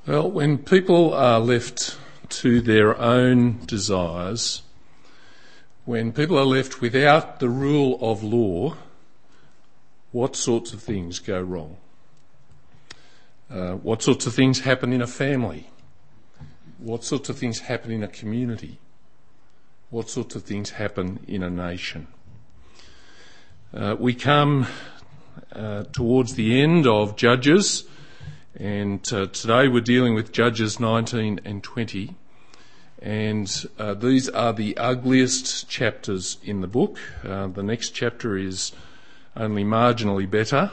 Well, when people are left to their own desires, when people are left without the rule of law, what sorts of things go wrong? What sorts of things happen in a family? What sorts of things happen in a community? What sorts of things happen in a nation? We come towards the end of Judges, and today we're dealing with Judges 19 and 20, and these are the ugliest chapters in the book. The next chapter is only marginally better,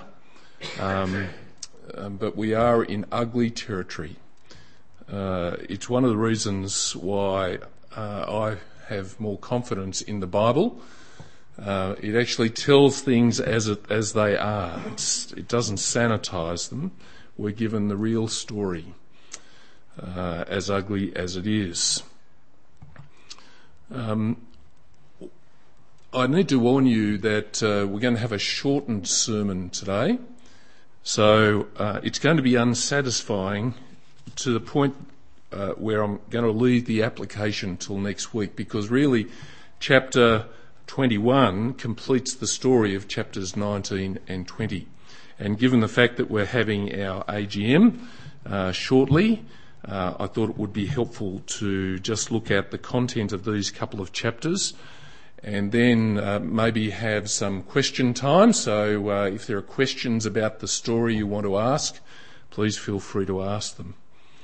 but we are in ugly territory. It's one of the reasons why I have more confidence in the Bible. It actually tells things as they are. It doesn't sanitize them. We're given the real story, as ugly as it is. I need to warn you that we're going to have a shortened sermon today, so it's going to be unsatisfying to the point where I'm going to leave the application till next week, because really chapter 21 completes the story of chapters 19 and 20. And given the fact that we're having our AGM shortly, I thought it would be helpful to just look at the content of these couple of chapters and then maybe have some question time. So if there are questions about the story you want to ask, please feel free to ask them.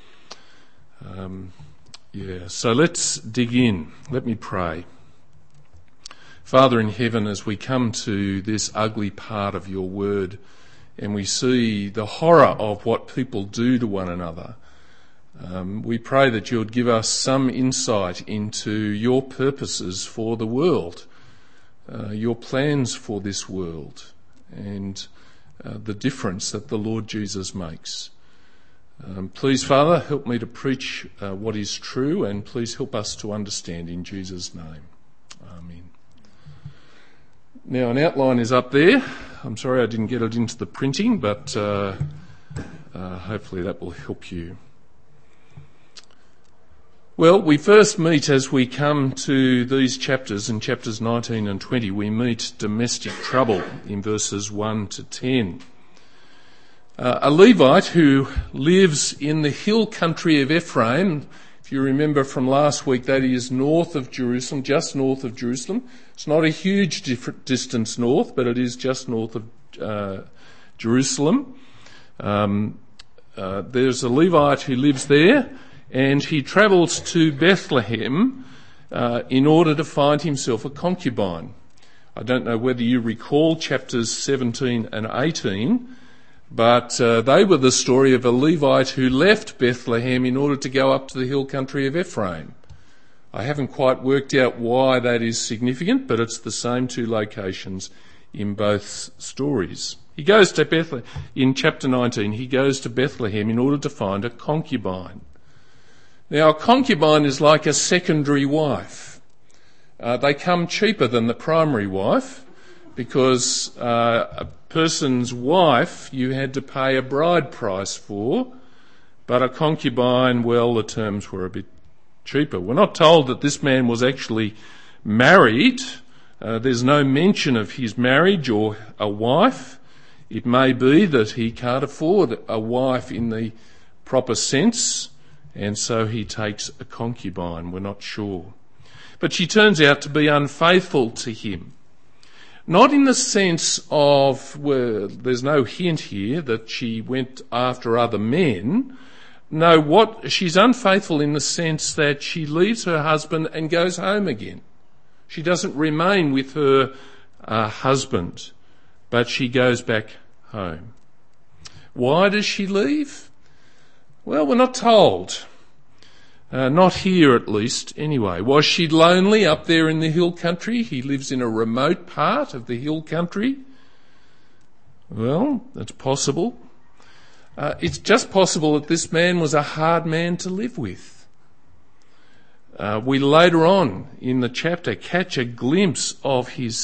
So let's dig in. Let me pray. Father in heaven, as we come to this ugly part of your word and we see the horror of what people do to one another, we pray that you would give us some insight into your purposes for the world, your plans for this world, and the difference that the Lord Jesus makes. Please, Father, help me to preach what is true, and please help us to understand in Jesus' name. Amen. Now, an outline is up there. I'm sorry I didn't get it into the printing, but hopefully that will help you. Well, we first meet, as we come to these chapters, in chapters 19 and 20, we meet domestic trouble in verses 1 to 10. A Levite who lives in the hill country of Ephraim, if you remember from last week, that is north of Jerusalem, just north of Jerusalem. It's not a huge distance north, but it is just north of Jerusalem. There's a Levite who lives there, and he travels to Bethlehem in order to find himself a concubine. I don't know whether you recall chapters 17 and 18, but they were the story of a Levite who left Bethlehem in order to go up to the hill country of Ephraim. I haven't quite worked out why that is significant, but it's the same two locations in both stories. He goes to Bethlehem, in chapter 19, he goes to Bethlehem in order to find a concubine. Now, a concubine is like a secondary wife. They come cheaper than the primary wife, because a person's wife you had to pay a bride price for, but a concubine, well, the terms were a bit cheaper. We're not told that this man was actually married. There's no mention of his marriage or a wife. It may be that he can't afford a wife in the proper sense, and so he takes a concubine. We're not sure. But she turns out to be unfaithful to him. Not in the sense of, well, there's no hint here that she went after other men. No, she's unfaithful in the sense that she leaves her husband and goes home again. She doesn't remain with her husband, but she goes back home. Why does she leave? Well, we're not told. Not here, at least, anyway. Was she lonely up there in the hill country? He lives in a remote part of the hill country. Well, that's possible. It's just possible that this man was a hard man to live with. We later on in the chapter catch a glimpse of his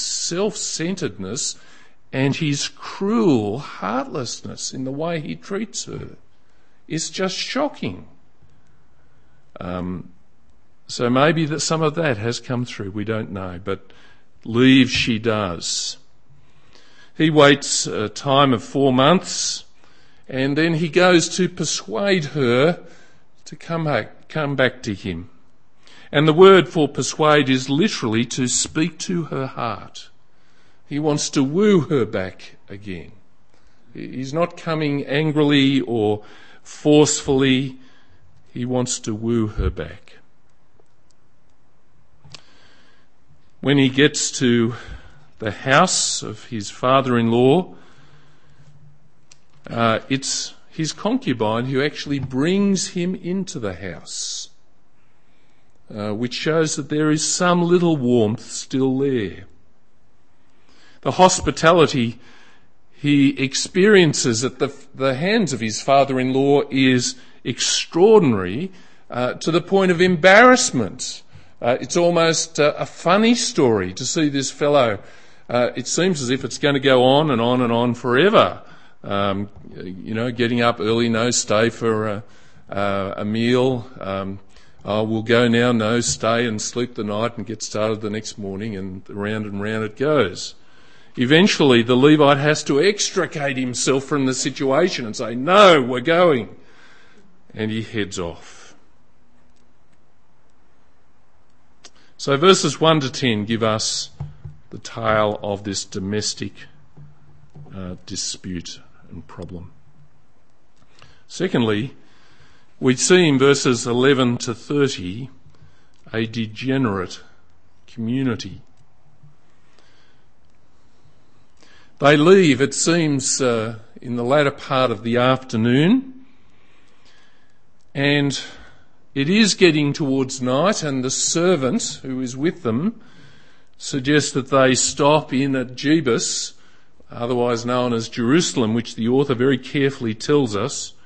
self-centeredness and his cruel heartlessness in the way he treats her. is just shocking. So maybe that some of that has come through, we don't know, but leave she does. He waits a time of 4 months, and then he goes to persuade her to come back to him. And the word for persuade is literally to speak to her heart. He wants to woo her back again. He's not coming angrily or forcefully. He wants to woo her back. When he gets to the house of his father-in-law, it's his concubine who actually brings him into the house, which shows that there is some little warmth still there. The hospitality he experiences at the hands of his father-in-law is extraordinary, to the point of embarrassment. It's almost a funny story to see this fellow. It seems as if it's going to go on and on and on forever. Getting up early, no stay for a meal. We'll go now, no stay, and sleep the night and get started the next morning, and round it goes. Eventually, the Levite has to extricate himself from the situation and say, "No, we're going." And he heads off. So verses 1 to 10 give us the tale of this domestic dispute and problem. Secondly, we see in verses 11 to 30 a degenerate community. They leave, it seems, in the latter part of the afternoon, and it is getting towards night, and the servant who is with them suggests that they stop in at Jebus, otherwise known as Jerusalem, which the author very carefully tells us,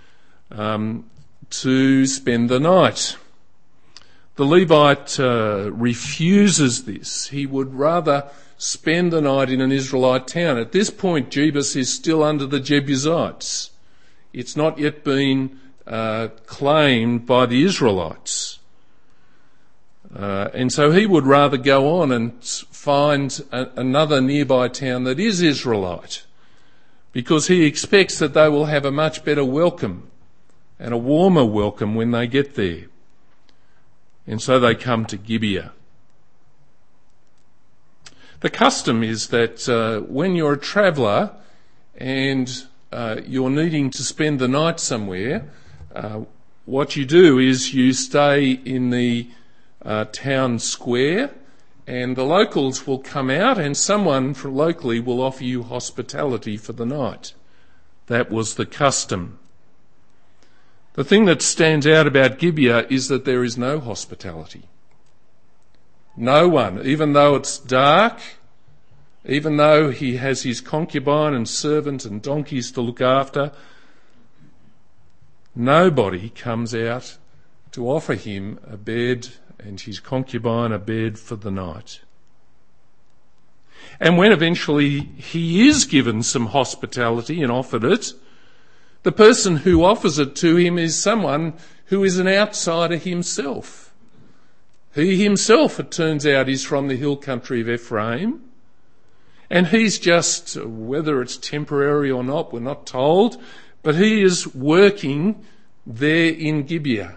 to spend the night. The Levite refuses this. He would rather spend the night in an Israelite town. At this point, Jebus is still under the Jebusites. It's not yet been claimed by the Israelites. And so he would rather go on and find another nearby town that is Israelite, because he expects that they will have a much better welcome and a warmer welcome when they get there. And so they come to Gibeah. The custom is that when you're a traveller and you're needing to spend the night somewhere, what you do is you stay in the town square, and the locals will come out and someone from locally will offer you hospitality for the night. That was the custom. The thing that stands out about Gibeah is that there is no hospitality. No one, even though it's dark, even though he has his concubine and servant and donkeys to look after, nobody comes out to offer him a bed and his concubine a bed for the night. And when eventually he is given some hospitality and offered it, the person who offers it to him is someone who is an outsider himself. He himself, it turns out, is from the hill country of Ephraim. And he's just, whether it's temporary or not, we're not told, but he is working there in Gibeah.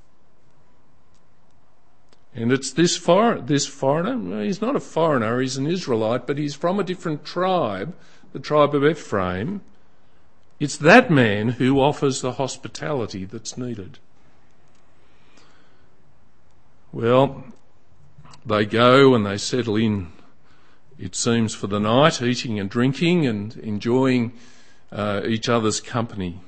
And it's this foreigner, he's not a foreigner, he's an Israelite, but he's from a different tribe, the tribe of Ephraim. It's that man who offers the hospitality that's needed. Well, they go and they settle in, it seems, for the night, eating and drinking and enjoying each other's company.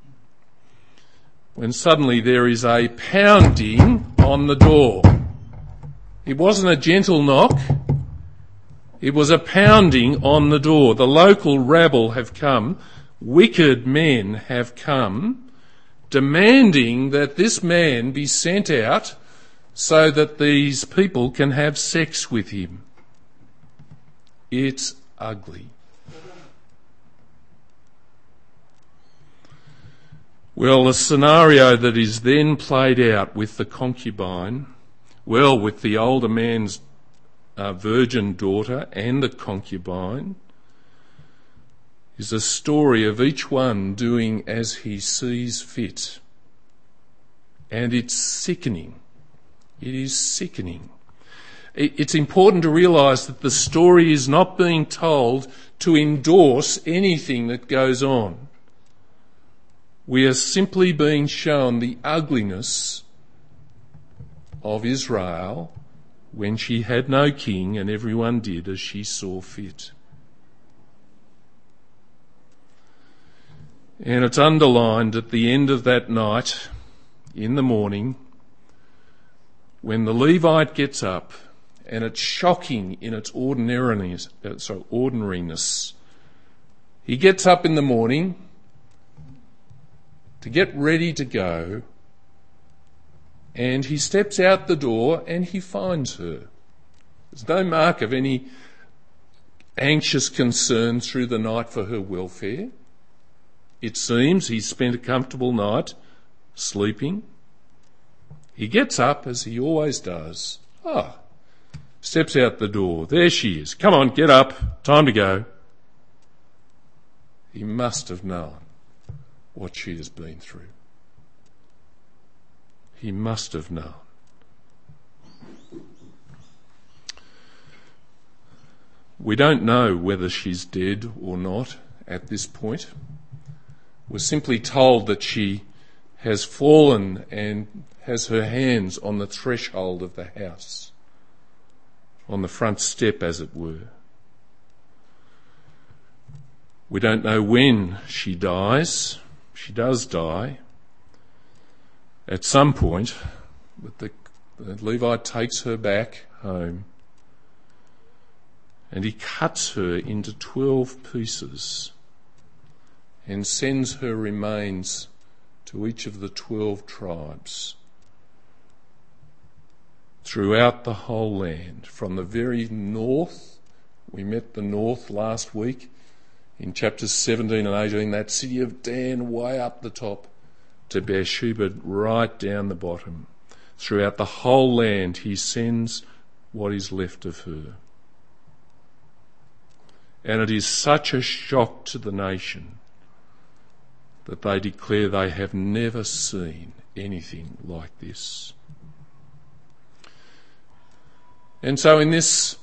When suddenly there is a pounding on the door. It wasn't a gentle knock. It was a pounding on the door. The local rabble have come. Wicked men have come, demanding that this man be sent out so that these people can have sex with him. It's ugly. Well, the scenario that is then played out with the concubine, well, with the older man's virgin daughter and the concubine, is a story of each one doing as he sees fit. And it's sickening. It is sickening. It's important to realise that the story is not being told to endorse anything that goes on. We are simply being shown the ugliness of Israel when she had no king and everyone did as she saw fit. And it's underlined at the end of that night, in the morning, when the Levite gets up, and it's shocking in its ordinariness. He gets up in the morning to get ready to go, and he steps out the door and he finds her. There's no mark of any anxious concern through the night for her welfare. It seems he's spent a comfortable night sleeping. He gets up as he always does. Steps out the door. There she is. Come on, get up. Time to go. He must have known what she has been through. He must have known. We don't know whether she's dead or not at this point. We're simply told that she has fallen and has her hands on the threshold of the house, on the front step, as it were. We don't know when she dies. She does die at some point, but the Levite takes her back home and he cuts her into 12 pieces and sends her remains to each of the 12 tribes throughout the whole land, from the very north. We met the north last week in chapters 17 and 18, that city of Dan way up the top, to Beersheba right down the bottom. Throughout the whole land he sends what is left of her. And it is such a shock to the nation that they declare they have never seen anything like this. And so in this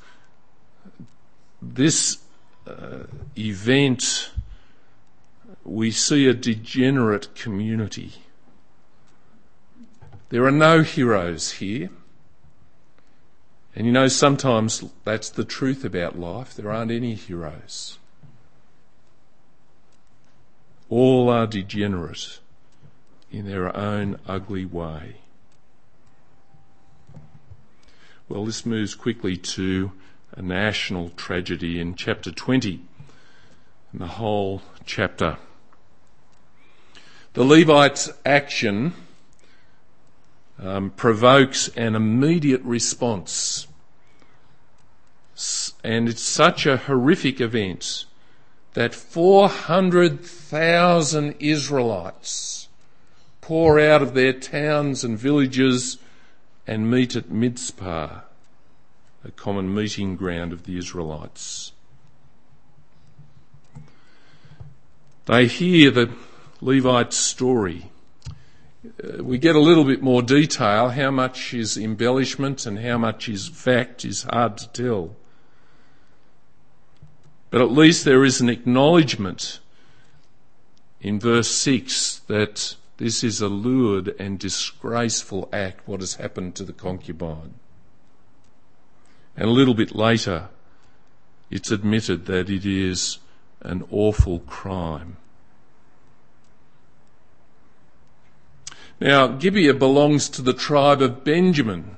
event, we see a degenerate community. There are no heroes here. And you know, sometimes that's the truth about life. There aren't any heroes. All are degenerate in their own ugly way. Well, this moves quickly to a national tragedy in chapter 20, and the whole chapter. The Levite's action provokes an immediate response, and it's such a horrific event that 400,000 Israelites pour out of their towns and villages and meet at Mizpah, a common meeting ground of the Israelites. They hear the Levite's story. We get a little bit more detail. How much is embellishment and how much is fact is hard to tell. But at least there is an acknowledgement in verse 6 that this is a lewd and disgraceful act, what has happened to the concubine. And a little bit later, it's admitted that it is an awful crime. Now, Gibeah belongs to the tribe of Benjamin.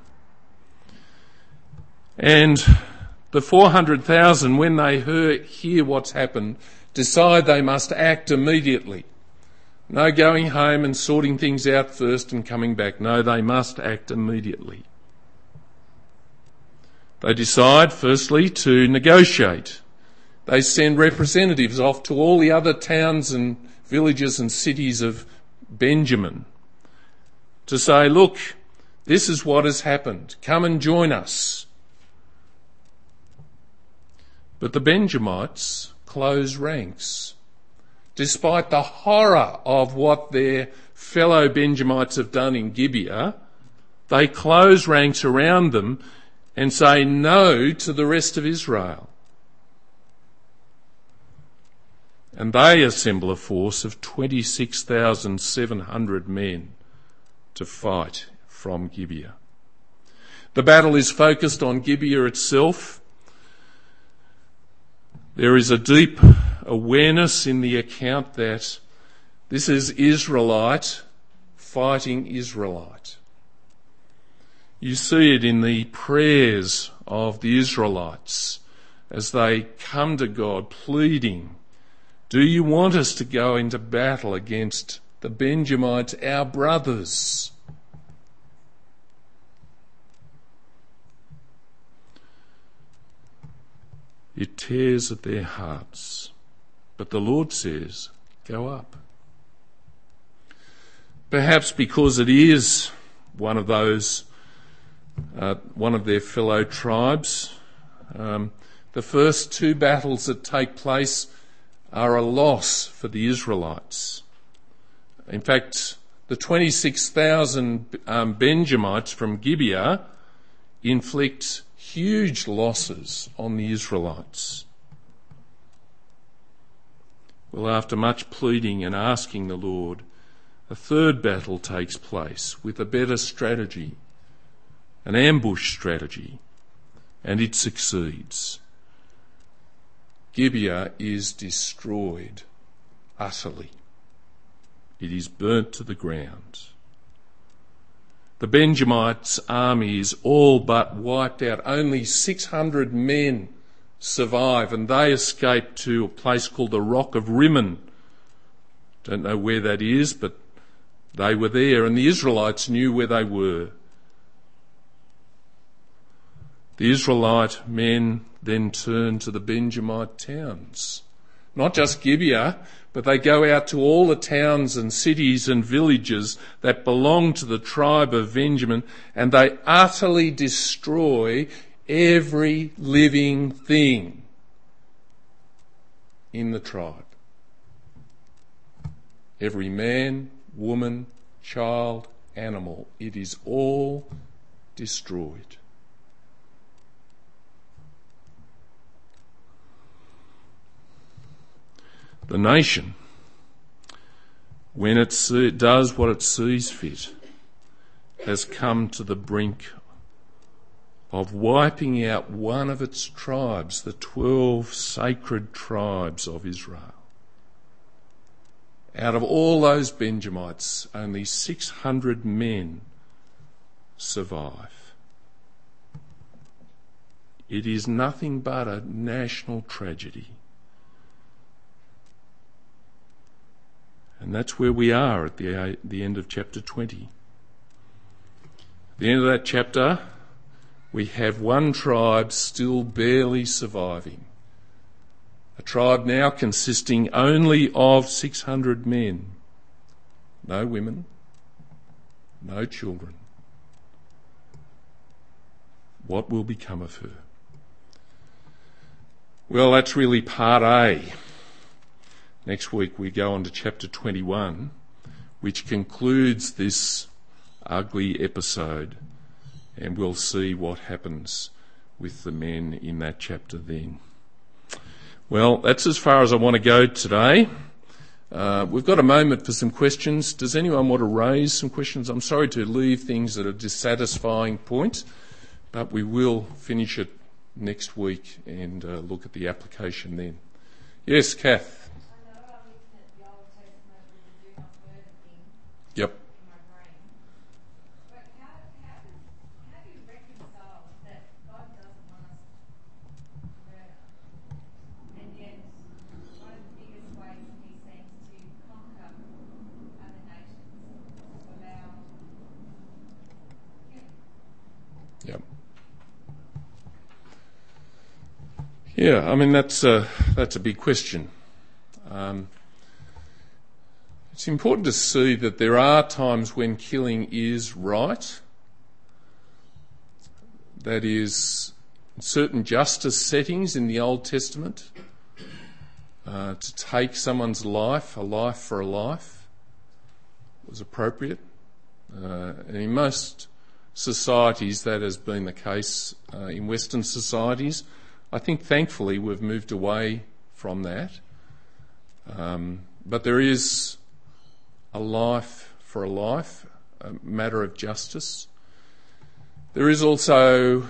And the 400,000, when they hear what's happened, decide they must act immediately. No going home and sorting things out first and coming back. No, they must act immediately. They decide, firstly, to negotiate. They send representatives off to all the other towns and villages and cities of Benjamin to say, look, this is what has happened. Come and join us. But the Benjamites close ranks. Despite the horror of what their fellow Benjamites have done in Gibeah, they close ranks around them and say no to the rest of Israel. And they assemble a force of 26,700 men to fight from Gibeah. The battle is focused on Gibeah itself. There is a deep awareness in the account that this is Israelite fighting Israelite. You see it in the prayers of the Israelites as they come to God pleading, do you want us to go into battle against the Benjamites, our brothers? It tears at their hearts. But the Lord says, go up. Perhaps because it is one of those, one of their fellow tribes. The first two battles that take place are a loss for the Israelites. In fact, the 26,000 Benjamites from Gibeah inflict huge losses on the Israelites. Well, after much pleading and asking the Lord, a third battle takes place with a better strategy, an ambush strategy, and it succeeds. Gibeah is destroyed utterly. It is burnt to the ground. The Benjamites' army is all but wiped out. Only 600 men survive, and they escape to a place called the Rock of Rimmon. Don't know where that is, but they were there, and the Israelites knew where they were. The Israelite men then turn to the Benjamite towns. Not just Gibeah, but they go out to all the towns and cities and villages that belong to the tribe of Benjamin, and they utterly destroy every living thing in the tribe. Every man, woman, child, animal, it is all destroyed. The nation, when it does what it sees fit, has come to the brink of wiping out one of its tribes, the 12 sacred tribes of Israel. Out of all those Benjamites, only 600 men survive. It is nothing but a national tragedy. And that's where we are at the end of chapter 20. At the end of that chapter, we have one tribe still barely surviving. A tribe now consisting only of 600 men. No women, no children. What will become of her? Well, that's really part A. Next week we go on to chapter 21, which concludes this ugly episode, and we'll see what happens with the men in that chapter then. Well, that's as far as I want to go today. We've got a moment for some questions. Does anyone want to raise some questions? I'm sorry to leave things at a dissatisfying point, but we will finish it next week and look at the application then. Yes, Kath. Yep. In my brain. But how do you reconcile that God doesn't want us to murder, and yet one of the biggest ways He seems to conquer other nations is to allow killing? Yep. Yeah, I mean that's a big question. It's important to see that there are times when killing is right. That is, in certain justice settings in the Old Testament, to take someone's life, a life for a life, was appropriate. And in most societies that has been the case. In Western societies, I think thankfully we've moved away from that. But there is a life for a life, a matter of justice. There is also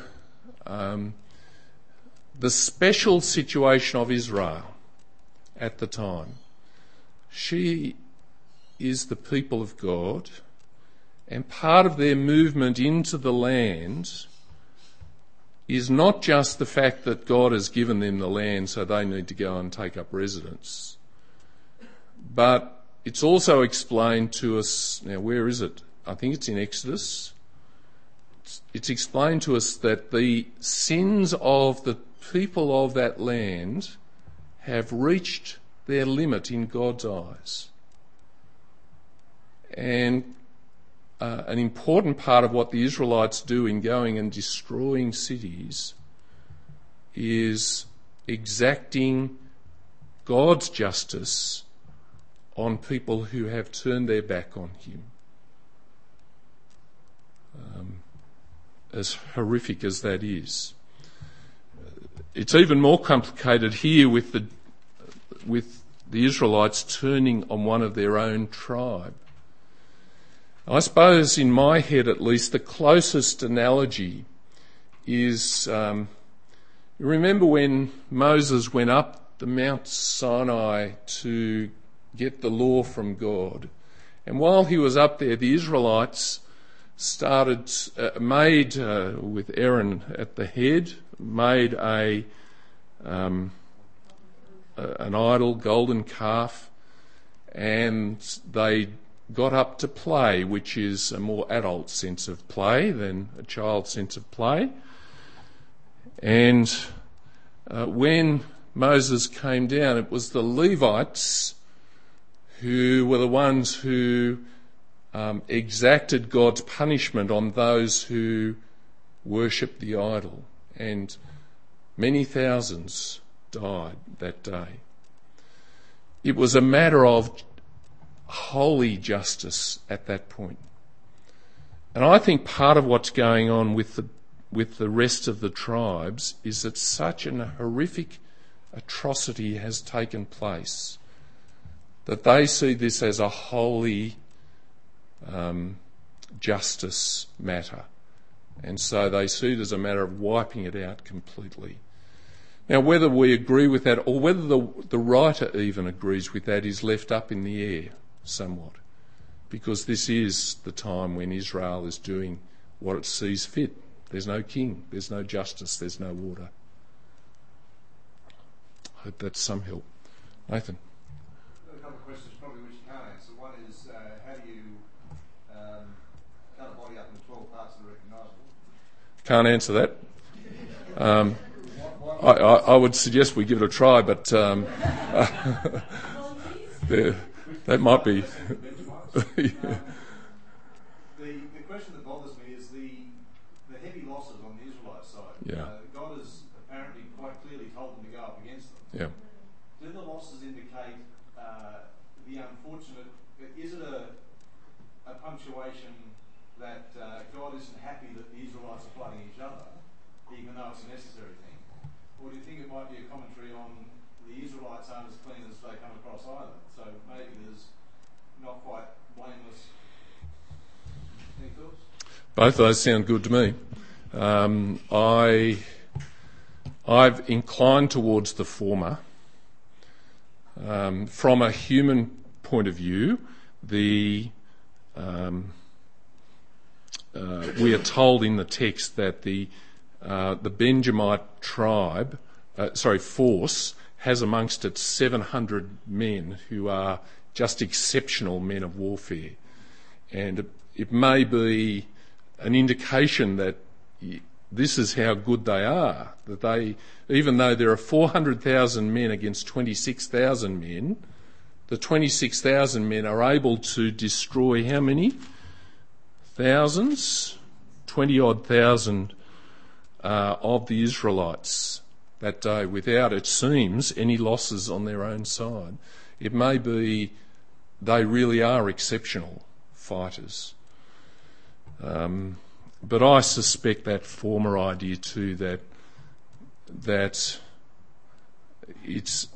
the special situation of Israel at the time. She is the people of God, and part of their movement into the land is not just the fact that God has given them the land so they need to go and take up residence, but it's also explained to us, now where is it? I think it's in Exodus. It's explained to us that the sins of the people of that land have reached their limit in God's eyes. And an important part of what the Israelites do in going and destroying cities is exacting God's justice on people who have turned their back on him. As horrific as that is. It's even more complicated here with the Israelites turning on one of their own tribe. I suppose in my head at least the closest analogy is, you remember when Moses went up the Mount Sinai to get the law from God, and while he was up there the Israelites made with Aaron at the head, made an idol, golden calf, and they got up to play, which is a more adult sense of play than a child's sense of play. And when Moses came down, it was the Levites who were the ones who exacted God's punishment on those who worshipped the idol, and many thousands died that day. It was a matter of holy justice at that point. And I think part of what's going on with the rest of the tribes is that such an horrific atrocity has taken place that they see this as a holy justice matter, and so they see it as a matter of wiping it out completely. Now, whether we agree with that or whether the writer even agrees with that is left up in the air somewhat, because this is the time when Israel is doing what it sees fit. There's no king, there's no justice, there's no order. I hope that's some help. Nathan? A couple of questions probably which you can't answer. One is, how do you cut a body up into 12 parts that are recognisable? Can't answer that. I would suggest we give it a try, but that might be. The question that bothers me is the heavy losses on the Israelite side. Yeah. God has apparently quite clearly told them to go up against them. Yeah. Do the losses indicate the unfortunate? Is it a punctuation that God isn't happy that the Israelites are fighting each other, even though it's a necessary thing? Or do you think it might be a commentary on the Israelites aren't as clean as they come across either? So maybe there's not quite blameless. Any thoughts? Both of those sound good to me. I've inclined towards the former. From a human point of view, we are told in the text that the Benjamite force has amongst it 700 men who are just exceptional men of warfare. And it may be an indication that this is how good they are, that they, even though there are 400,000 men against 26,000 men, the 26,000 men are able to destroy how many? Thousands? 20-odd thousand of the Israelites that day without, it seems, any losses on their own side. It may be they really are exceptional fighters. But I suspect that former idea too, that it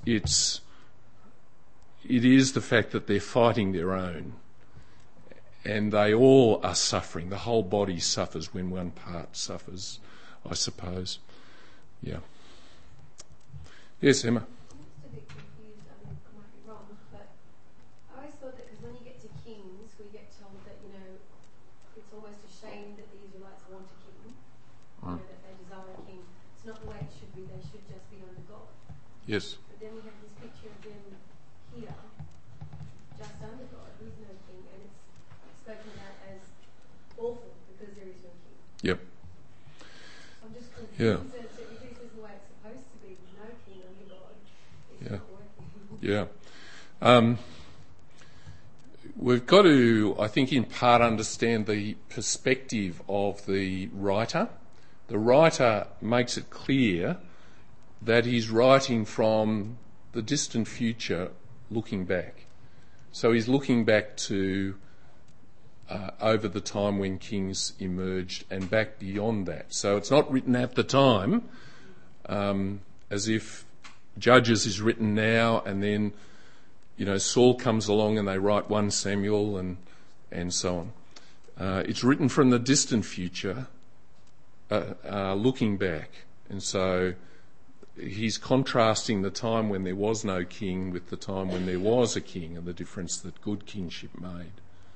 is the fact that they're fighting their own, and they all are suffering. The whole body suffers when one part suffers, I suppose. Yeah. Yes, Emma. I'm just a bit confused. I mean, I might be wrong, but I always thought that because when you get to Kings, we get told that, it's almost a shame that the Israelites want a king, that they desire a king. It's not the way it should be. They should just be under God. Yes. But then we have this picture of them here, just under God, with no king, and it's spoken about as awful because there is no king. Yep. So I'm just confused. Yeah. If this is the way it's supposed to be, with no king under God, it's Yeah. not working. Yeah. We've got to, I think, in part understand the perspective of the writer. The writer makes it clear that he's writing from the distant future looking back. So he's looking back to over the time when kings emerged and back beyond that. So it's not written at the time as if Judges is written now and then Saul comes along and they write 1 Samuel and so on. It's written from the distant future, looking back. And so he's contrasting the time when there was no king with the time when there was a king and the difference that good kingship made.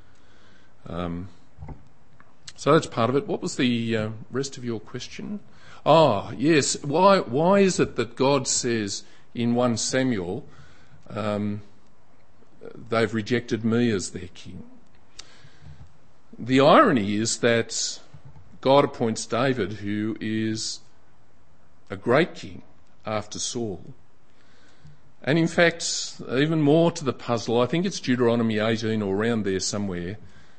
So that's part of it. What was the rest of your question? Oh, yes. Why is it that God says in 1 Samuel, they've rejected me as their king? The irony is that God appoints David, who is a great king after Saul. And in fact, even more to the puzzle, I think it's Deuteronomy 18 or around there somewhere.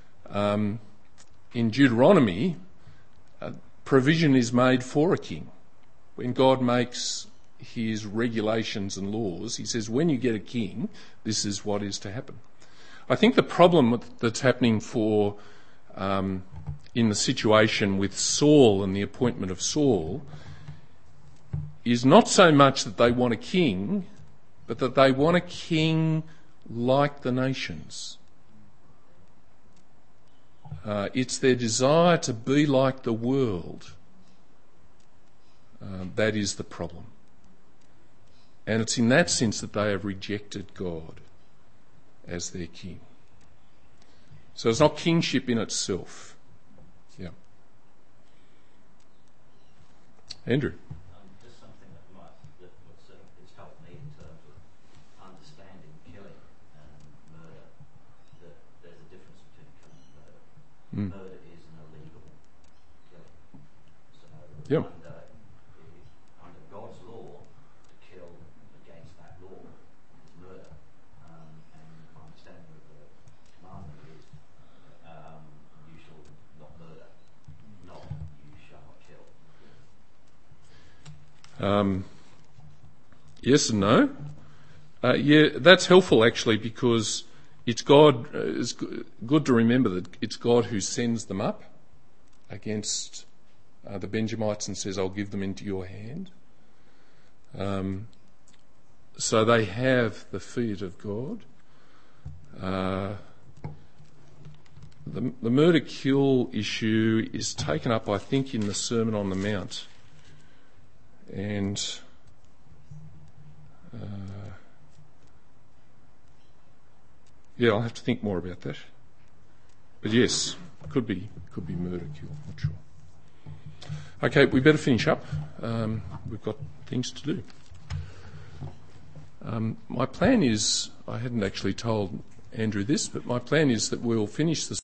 In Deuteronomy, provision is made for a king. When God makes his regulations and laws, he says, when you get a king, this is what is to happen. I think the problem that's happening in the situation with Saul and the appointment of Saul is not so much that they want a king, but that they want a king like the nations. It's their desire to be like the world. That is the problem. And it's in that sense that they have rejected God as their king. So it's not kingship in itself. Yeah. Andrew. Just something that it's helped me in terms of understanding killing and murder, that there's a difference between killing and murder. Murder is an illegal killing. So Yeah. under God's law, to kill against that law is murder. And my understanding of the commandment is you shall not murder, not you shall not kill. Yes and no. Yeah, that's helpful actually, because it's God. It's good to remember that it's God who sends them up against the Benjamites and says, "I'll give them into your hand." So they have the fiat of God. The murder-kill issue is taken up, I think, in the Sermon on the Mount. And I'll have to think more about that. But yes, could be murder-kill, not sure. Okay, we better finish up. We've got things to do. My plan is, I hadn't actually told Andrew this, but my plan is that we'll finish this